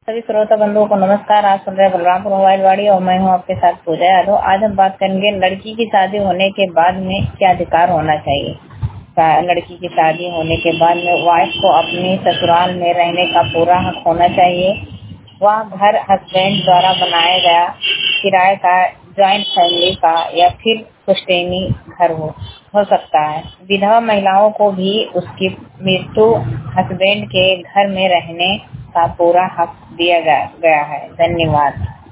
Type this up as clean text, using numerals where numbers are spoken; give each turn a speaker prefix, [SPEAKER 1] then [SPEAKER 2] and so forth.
[SPEAKER 1] सभी श्रोता बंधुओं को नमस्कार। आप सुन रहे हैं बलरामपुर मोबाइल वाड़ी और मैं हूं आपके साथ पूजा यादव। आज हम बात करेंगे लड़की की शादी होने के बाद में क्या अधिकार होना चाहिए। लड़की की शादी होने के बाद में वाइफ को अपने ससुराल में रहने का पूरा हक होना चाहिए। वह घर हस्बैंड द्वारा बनाया गया किराए का, ज्वाइंट फैमिली का या फिर पुश्तैनी घर हो सकता है। विधवा महिलाओं को भी उसकी मृत्यु हस्बैंड के घर में रहने का पूरा हक दिया गया है। धन्यवाद।